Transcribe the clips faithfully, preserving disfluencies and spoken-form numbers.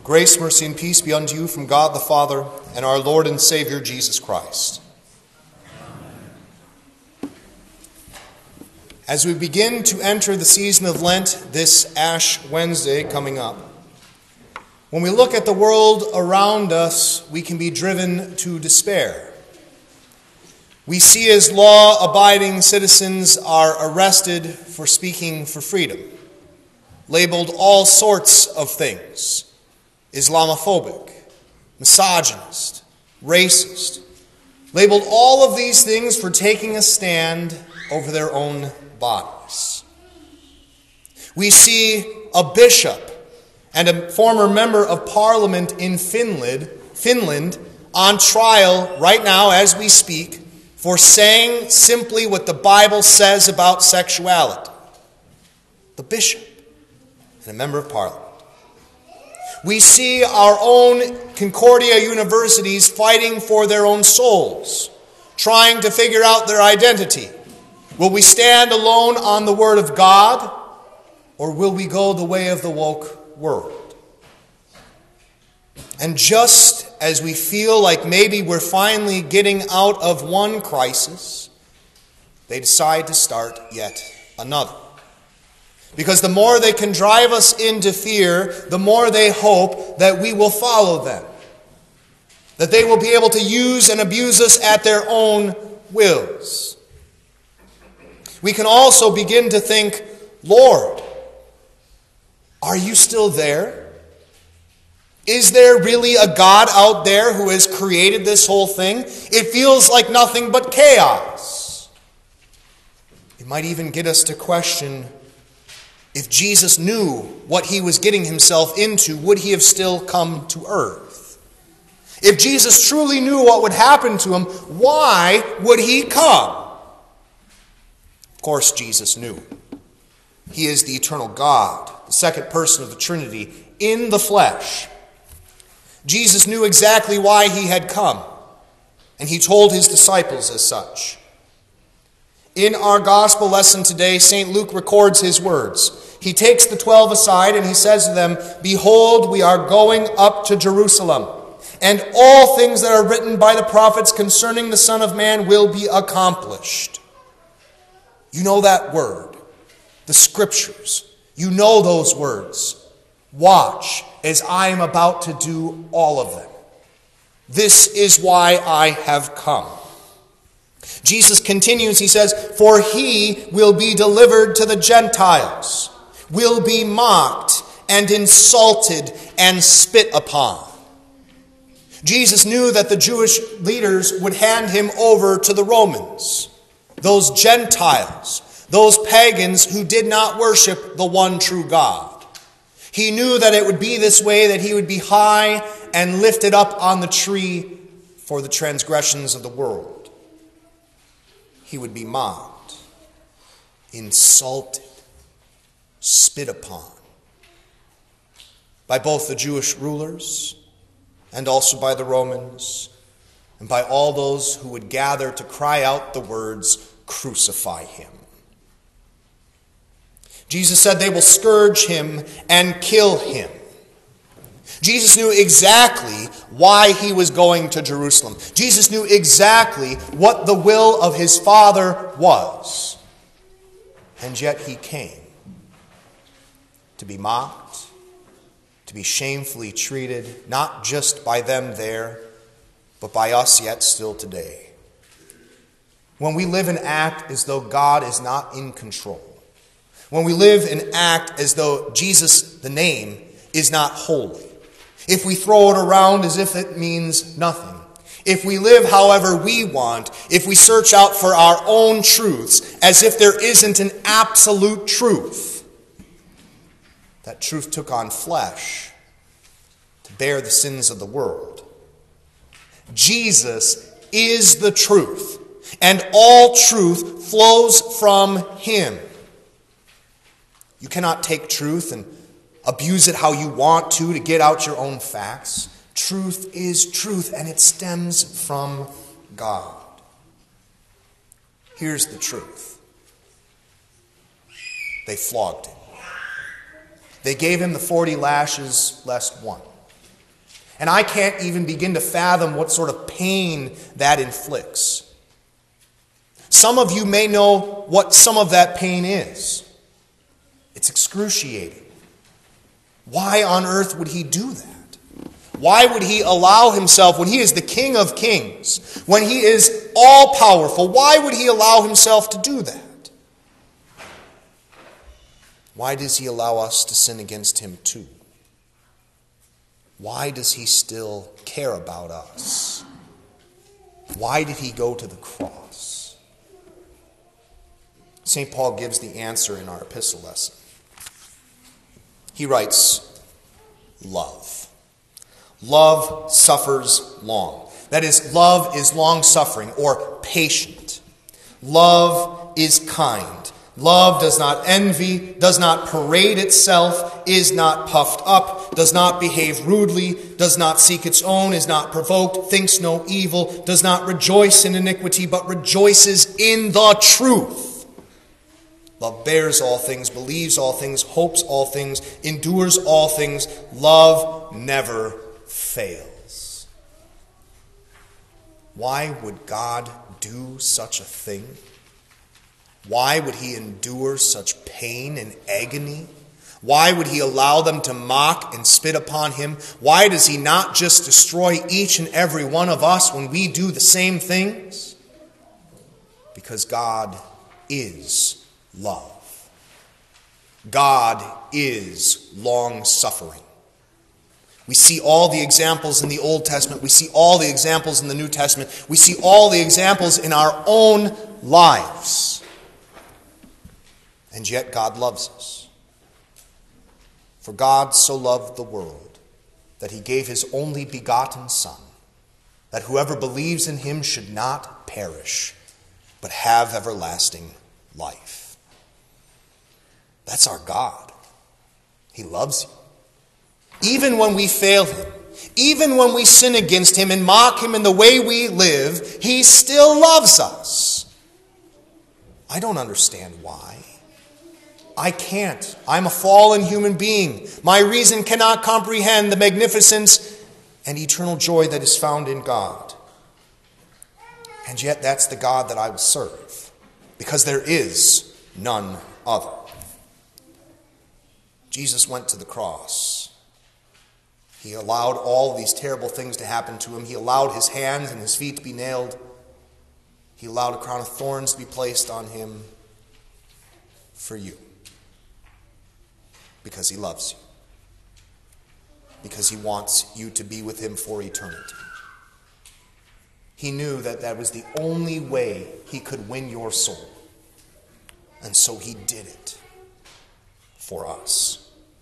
Grace, mercy, and peace be unto you from God the Father and our Lord and Savior Jesus Christ. As we begin to enter the season of Lent, this Ash Wednesday coming up, when we look at the world around us, we can be driven to despair. We see as law-abiding citizens are arrested for speaking for freedom, labeled all sorts of things: Islamophobic, misogynist, racist, labeled all of these things for taking a stand over their own bodies. We see a bishop and a former member of parliament in Finland, Finland on trial right now as we speak for saying simply what the Bible says about sexuality. The bishop and a member of parliament. We see our own Concordia universities fighting for their own souls, trying to figure out their identity. Will we stand alone on the Word of God, or will we go the way of the woke world? And just as we feel like maybe we're finally getting out of one crisis, they decide to start yet another. Because the more they can drive us into fear, the more they hope that we will follow them. That they will be able to use and abuse us at their own wills. We can also begin to think, Lord, are you still there? Is there really a God out there who has created this whole thing? It feels like nothing but chaos. It might even get us to question, if Jesus knew what he was getting himself into, would he have still come to earth? If Jesus truly knew what would happen to him, why would he come? Of course, Jesus knew. He is the eternal God, the second person of the Trinity, in the flesh. Jesus knew exactly why he had come, and he told his disciples as such. In our gospel lesson today, Saint Luke records his words. He takes the twelve aside and he says to them, "Behold, we are going up to Jerusalem, and all things that are written by the prophets concerning the Son of Man will be accomplished." You know that word, the Scriptures. You know those words. Watch as I am about to do all of them. This is why I have come. Jesus continues, he says, "For he will be delivered to the Gentiles, will be mocked and insulted and spit upon." Jesus knew that the Jewish leaders would hand him over to the Romans, those Gentiles, those pagans who did not worship the one true God. He knew that it would be this way, that he would be high and lifted up on the tree for the transgressions of the world. He would be mocked, insulted, spit upon by both the Jewish rulers and also by the Romans and by all those who would gather to cry out the words, "Crucify him." Jesus said they will scourge him and kill him. Jesus knew exactly why he was going to Jerusalem. Jesus knew exactly what the will of his Father was. And yet he came to be mocked, to be shamefully treated, not just by them there, but by us yet still today. When we live and act as though God is not in control, when we live and act as though Jesus, the name, is not holy, if we throw it around as if it means nothing, if we live however we want, if we search out for our own truths as if there isn't an absolute truth, that truth took on flesh to bear the sins of the world. Jesus is the truth, and all truth flows from him. You cannot take truth and abuse it how you want to to get out your own facts. Truth is truth, and it stems from God. Here's the truth. They flogged him. They gave him the forty lashes less one. And I can't even begin to fathom what sort of pain that inflicts. Some of you may know what some of that pain is. It's excruciating. Why on earth would he do that? Why would he allow himself, when he is the King of Kings, when he is all-powerful, why would he allow himself to do that? Why does he allow us to sin against him too? Why does he still care about us? Why did he go to the cross? Saint Paul gives the answer in our epistle lesson. He writes, love. Love suffers long. That is, love is long-suffering or patient. Love is kind. Love does not envy, does not parade itself, is not puffed up, does not behave rudely, does not seek its own, is not provoked, thinks no evil, does not rejoice in iniquity, but rejoices in the truth. Love bears all things, believes all things, hopes all things, endures all things. Love never fails. Why would God do such a thing? Why would he endure such pain and agony? Why would he allow them to mock and spit upon him? Why does he not just destroy each and every one of us when we do the same things? Because God is love. God is long-suffering. We see all the examples in the Old Testament. We see all the examples in the New Testament. We see all the examples in our own lives. And yet God loves us. For God so loved the world that he gave his only begotten Son, that whoever believes in him should not perish, but have everlasting life. That's our God. He loves you. Even when we fail him, even when we sin against him and mock him in the way we live, he still loves us. I don't understand why. I can't. I'm a fallen human being. My reason cannot comprehend the magnificence and eternal joy that is found in God. And yet that's the God that I will serve, because there is none other. Jesus went to the cross. He allowed all these terrible things to happen to him. He allowed his hands and his feet to be nailed. He allowed a crown of thorns to be placed on him for you. Because he loves you. Because he wants you to be with him for eternity. He knew that that was the only way he could win your soul. And so he did it for us.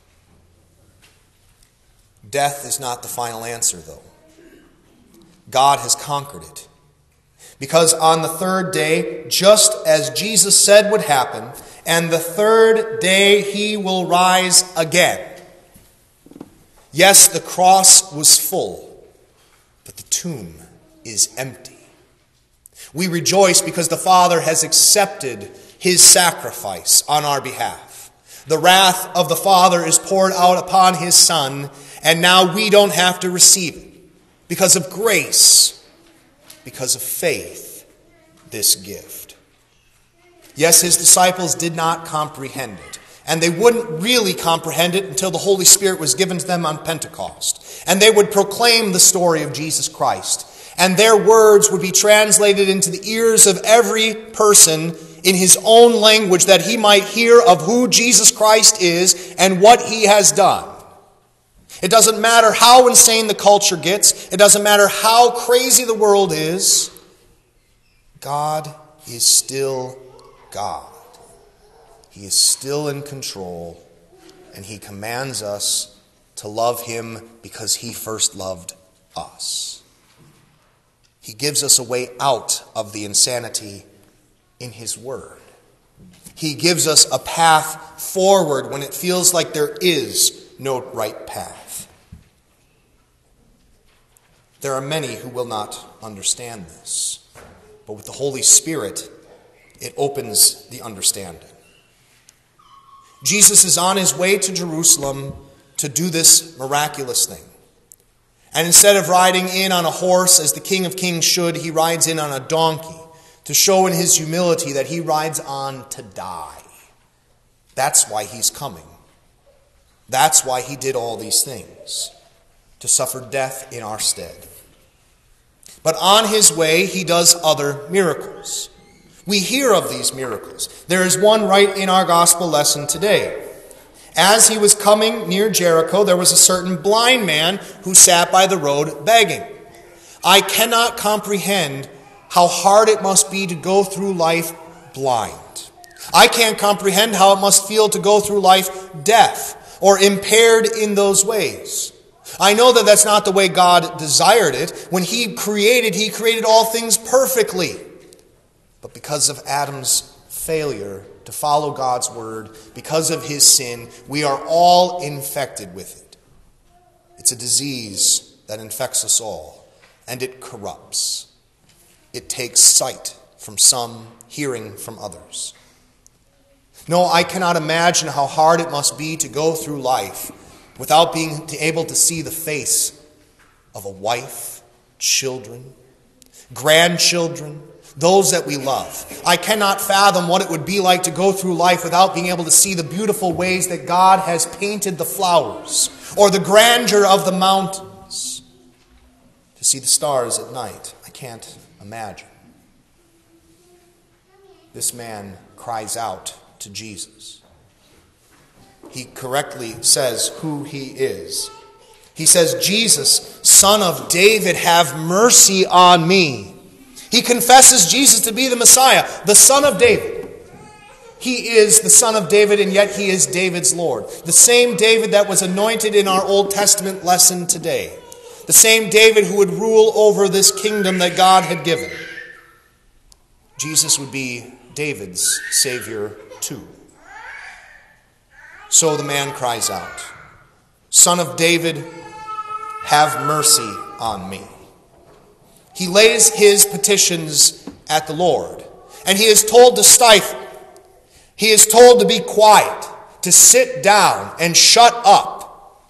Death is not the final answer, though. God has conquered it. Because on the third day, just as Jesus said would happen, and the third day he will rise again. Yes, the cross was full, but the tomb is empty. We rejoice because the Father has accepted his sacrifice on our behalf. The wrath of the Father is poured out upon his Son, and now we don't have to receive it. Because of grace, because of faith, this gift. Yes, his disciples did not comprehend it. And they wouldn't really comprehend it until the Holy Spirit was given to them on Pentecost. And they would proclaim the story of Jesus Christ. And their words would be translated into the ears of every person in his own language, that he might hear of who Jesus Christ is and what he has done. It doesn't matter how insane the culture gets. It doesn't matter how crazy the world is. God is still God. He is still in control, and he commands us to love him because he first loved us. He gives us a way out of the insanity in his word. He gives us a path forward when it feels like there is no right path. There are many who will not understand this, but with the Holy Spirit, it opens the understanding. Jesus is on his way to Jerusalem to do this miraculous thing. And instead of riding in on a horse as the King of Kings should, he rides in on a donkey to show in his humility that he rides on to die. That's why he's coming. That's why he did all these things, to suffer death in our stead. But on his way, he does other miracles. We hear of these miracles. There is one right in our gospel lesson today. As he was coming near Jericho, there was a certain blind man who sat by the road begging. I cannot comprehend how hard it must be to go through life blind. I can't comprehend how it must feel to go through life deaf or impaired in those ways. I know that that's not the way God desired it. When he created, he created all things perfectly. But because of Adam's failure to follow God's word, because of his sin, we are all infected with it. It's a disease that infects us all, and it corrupts. It takes sight from some, hearing from others. No, I cannot imagine how hard it must be to go through life without being able to see the face of a wife, children, grandchildren, those that we love. I cannot fathom what it would be like to go through life without being able to see the beautiful ways that God has painted the flowers, or the grandeur of the mountains. To see the stars at night, I can't imagine. This man cries out to Jesus. He correctly says who he is. He says, Jesus, Son of David, have mercy on me. He confesses Jesus to be the Messiah, the Son of David. He is the Son of David, and yet he is David's Lord. The same David that was anointed in our Old Testament lesson today. The same David who would rule over this kingdom that God had given. Jesus would be David's Savior too. So the man cries out, Son of David, have mercy on me. He lays his petitions at the Lord, and he is told to stifle. He is told to be quiet, to sit down and shut up.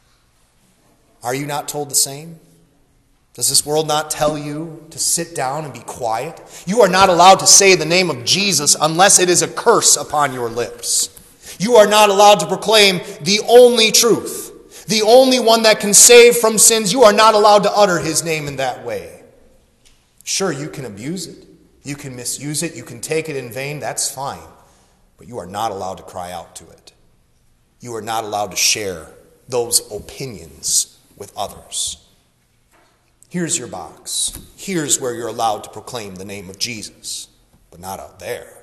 Are you not told the same? Does this world not tell you to sit down and be quiet? You are not allowed to say the name of Jesus unless it is a curse upon your lips. You are not allowed to proclaim the only truth, the only one that can save from sins. You are not allowed to utter his name in that way. Sure, you can abuse it. You can misuse it. You can take it in vain. That's fine. But you are not allowed to cry out to it. You are not allowed to share those opinions with others. Here's your box. Here's where you're allowed to proclaim the name of Jesus, but not out there.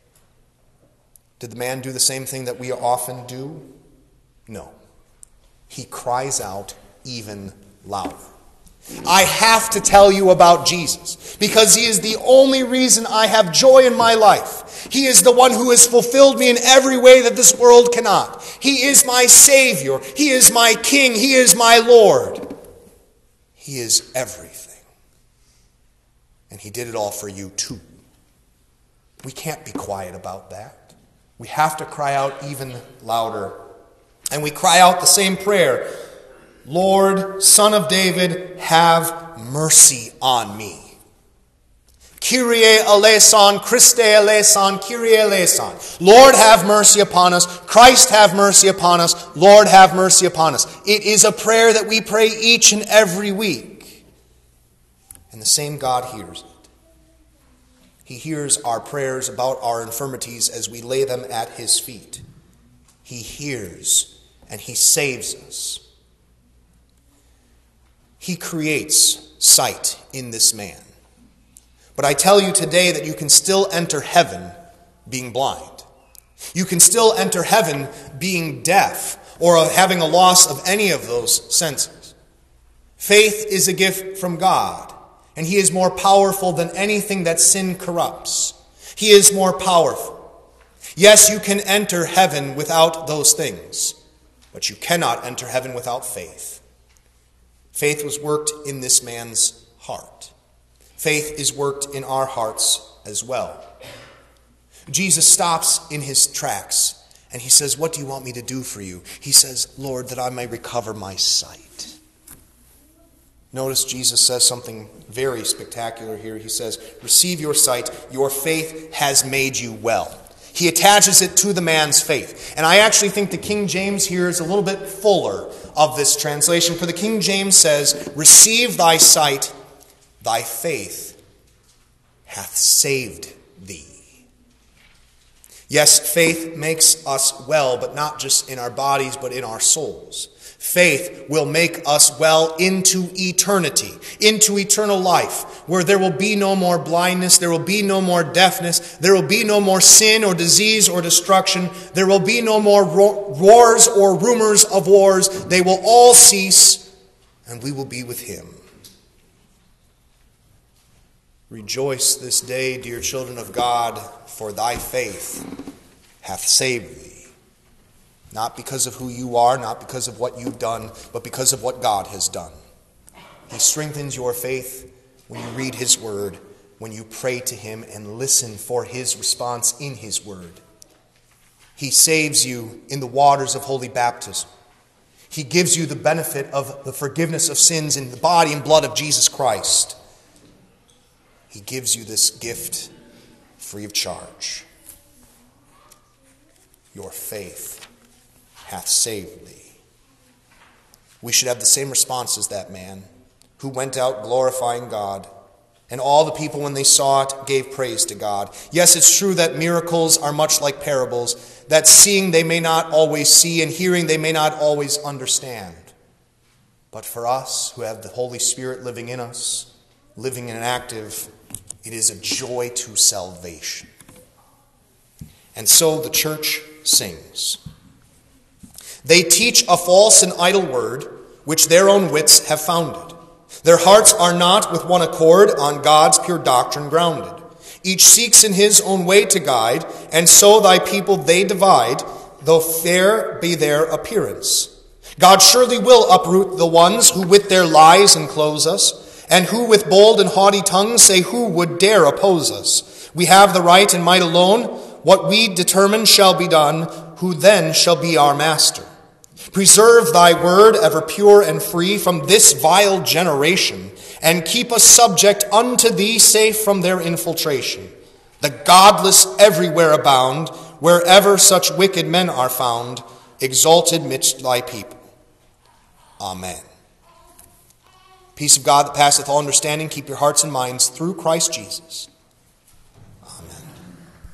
Did the man do the same thing that we often do? No. He cries out even louder. I have to tell you about Jesus because he is the only reason I have joy in my life. He is the one who has fulfilled me in every way that this world cannot. He is my Savior. He is my King. He is my Lord. He is everything. And he did it all for you too. We can't be quiet about that. We have to cry out even louder. And we cry out the same prayer. Lord, Son of David, have mercy on me. Kyrie eleison, Christe eleison, Kyrie eleison. Lord, have mercy upon us. Christ, have mercy upon us. Lord, have mercy upon us. It is a prayer that we pray each and every week. And the same God hears it. He hears our prayers about our infirmities as we lay them at his feet. He hears and he saves us. He creates sight in this man. But I tell you today that you can still enter heaven being blind. You can still enter heaven being deaf or having a loss of any of those senses. Faith is a gift from God, and he is more powerful than anything that sin corrupts. He is more powerful. Yes, you can enter heaven without those things, but you cannot enter heaven without faith. Faith was worked in this man's heart. Faith is worked in our hearts as well. Jesus stops in his tracks and he says, what do you want me to do for you? He says, Lord, that I may recover my sight. Notice Jesus says something very spectacular here. He says, receive your sight, your faith has made you well. He attaches it to the man's faith. And I actually think the King James here is a little bit fuller of this translation. For the King James says, receive thy sight, thy faith hath saved thee. Yes, faith makes us well, but not just in our bodies, but in our souls. Faith will make us well into eternity, into eternal life, where there will be no more blindness, there will be no more deafness, there will be no more sin or disease or destruction, there will be no more wars or rumors of wars. They will all cease, and we will be with him. Rejoice this day, dear children of God, for thy faith hath saved thee. Not because of who you are, not because of what you've done, but because of what God has done. He strengthens your faith when you read his word, when you pray to him and listen for his response in his word. He saves you in the waters of holy baptism. He gives you the benefit of the forgiveness of sins in the body and blood of Jesus Christ. He gives you this gift free of charge. Your faith hath saved thee. We should have the same response as that man who went out glorifying God. And all the people, when they saw it, gave praise to God. Yes, it's true that miracles are much like parables, that seeing they may not always see and hearing they may not always understand. But for us who have the Holy Spirit living in us, living and active, it is a joy to salvation. And so the church sings. They teach a false and idle word, which their own wits have founded. Their hearts are not with one accord on God's pure doctrine grounded. Each seeks in his own way to guide, and so thy people they divide, though fair be their appearance. God surely will uproot the ones who with their lies enclose us, and who with bold and haughty tongues say, who would dare oppose us? We have the right and might alone. What we determine shall be done. Who then shall be our master? Preserve thy word ever pure and free from this vile generation, and keep us subject unto thee, safe from their infiltration. The godless everywhere abound, wherever such wicked men are found, exalted midst thy people. Amen. Peace of God that passeth all understanding, keep your hearts and minds through Christ Jesus.